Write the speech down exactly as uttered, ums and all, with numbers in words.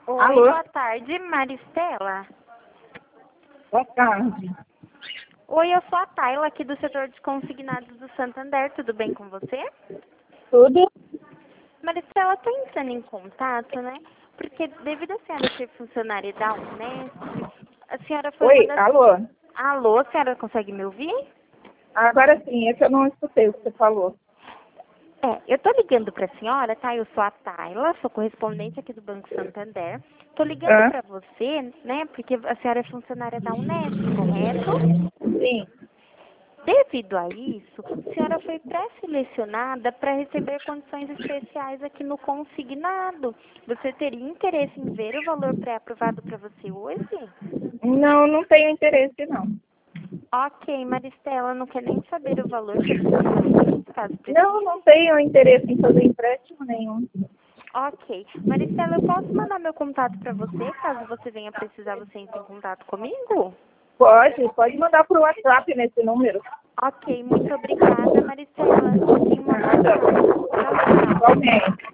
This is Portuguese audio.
Oi, Alô? boa tarde, Maristela. Boa tarde. Oi, eu sou a Tayla aqui do setor de consignados do Santander, tudo bem com você? Tudo? Maristela, estou entrando em contato, né? Porque devido a senhora ser funcionária da Unesp, a senhora foi uma Oi, das... alô? Alô, a senhora consegue me ouvir? Agora sim, é que eu não escutei o que você falou. É, eu tô ligando pra senhora, tá? Eu sou a Tayla, sou correspondente aqui do Banco Santander. Tô ligando Hã? pra você, né? Porque a senhora é funcionária da Unesp, correto? Sim. Devido a isso, a senhora foi pré-selecionada para receber condições especiais aqui no consignado. Você teria interesse em ver o valor pré-aprovado para você hoje? Não, não tenho interesse, não. Ok, Maristela, não quer nem saber o valor que eu transferi, caso Não, não precise? tenho interesse em fazer empréstimo nenhum. Ok. Maristela, eu posso mandar meu contato para você, caso você venha precisar, você entre em contato comigo? Pode, pode mandar por WhatsApp nesse número. Ok, muito obrigada, Maristela. Tenha uma boa Nada. tarde. Tchau, tchau. Igualmente.